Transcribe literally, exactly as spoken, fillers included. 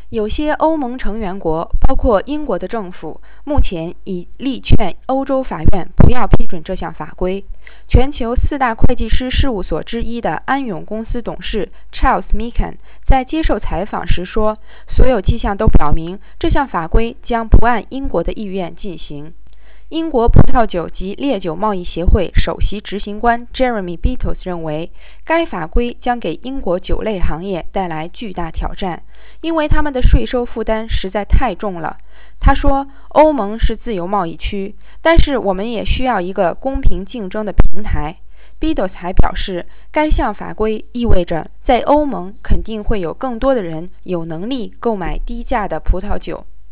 有些欧盟成员国，包括英国的政府，目前已力劝欧洲法院不要批准这项法规。全球四大会计师事务所之一的安永公司董事 Charles Mechan 在接受采访时说：“所有迹象都表明，这项法规将不按英国的意愿进行。”英国葡萄酒及烈酒贸易协会首席执行官 Jeremy Beatles 认为，该法规将给英国酒类行业带来巨大挑战，因为他们的税收负担实在太重了。他说，欧盟是自由贸易区，但是我们也需要一个公平竞争的平台。Beatles 还表示，该项法规意味着在欧盟肯定会有更多的人有能力购买低价的葡萄酒。